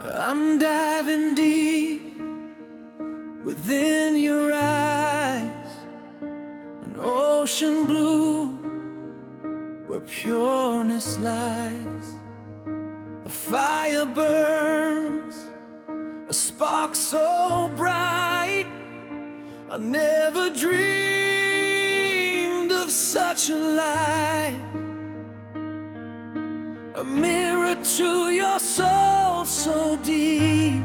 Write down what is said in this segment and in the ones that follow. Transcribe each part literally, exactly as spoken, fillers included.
I'm diving deep within your eyes, an ocean blue where pureness lies. A fire burns, a spark so bright. I never dreamed of such a light. A mirror to your soul so deep,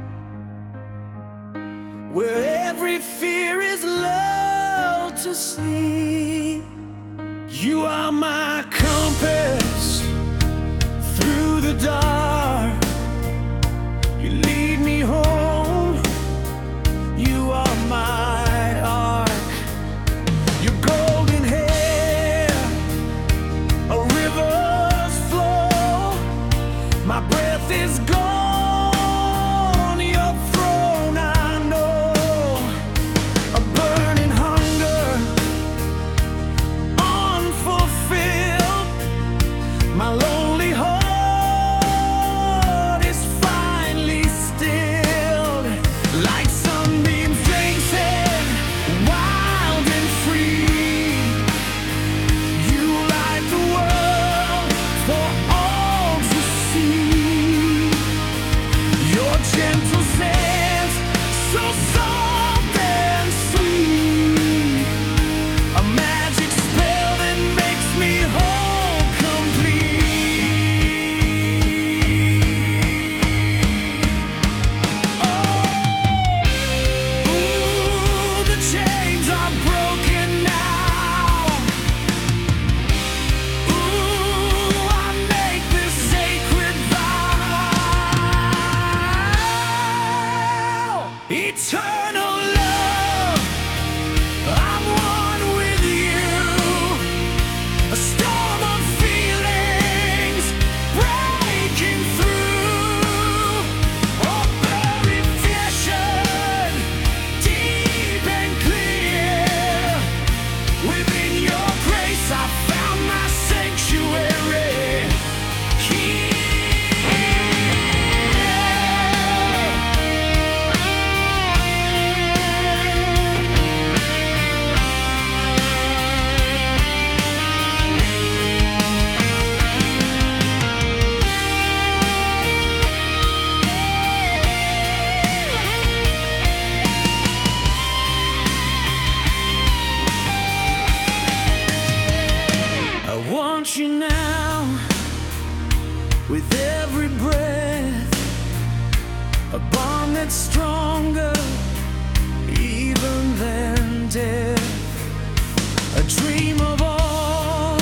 where every fear is lulled to sleep. You are my compass through the dark. You lead me home. You are my ark. Your golden hair, a river's flow. My breath is gone. Your throne I know. A burning hunger, unfulfilled. My lonely heart is finally stilled. Like sunbeams dancing, wild and free. You light the world for all to see. Your gentle sense, so soft and sweet. A magic spell that makes me whole, complete. Ooh, the chains are broken now. Ooh, I make this sacred vow. Eternal love, I'm one with you. A storm of feelings breaking through. Oh, buried vision, deep and clear. Within your grace I found my sanctuary. I want you now, with every breath. A bond that's stronger even than death. A dream of all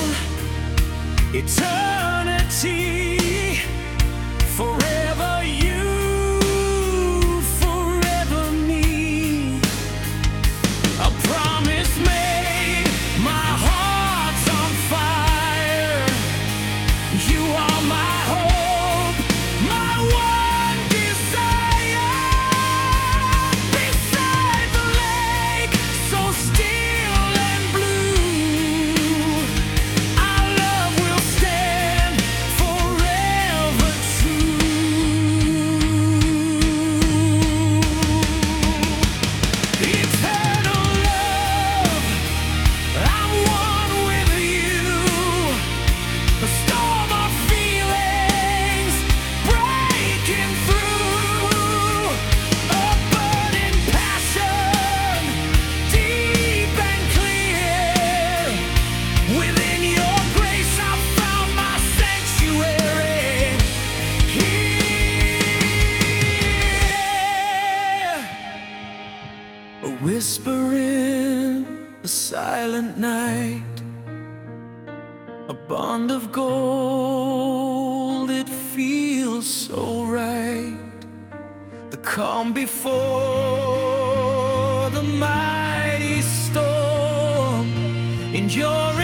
eternity. Forever you, forever me. A promise made, my heart's on fire. You are my hope, my one desire. Beside the lake, so still and blue, our love will stand forever true. Eternal love, I'm one with you. A storm of feelings breaking through. A burning passion, deep and clear. Within your grace I found my sanctuary. Here, a whisper in the silent night. A bond of gold, it feels so right. The calm before the mighty storm. In your